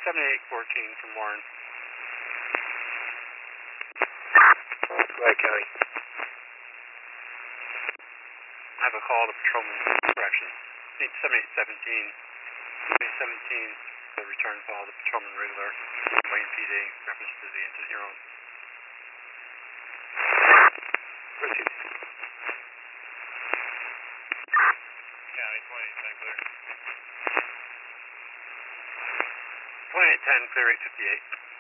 7814 from Warren. Right, County. I have a call to patrolman correction. 7817. 7817, the return call to patrolman regular. Wayne PD, reference to the incident you're on. Proceed. County 2810 clear. 2810 clear 858.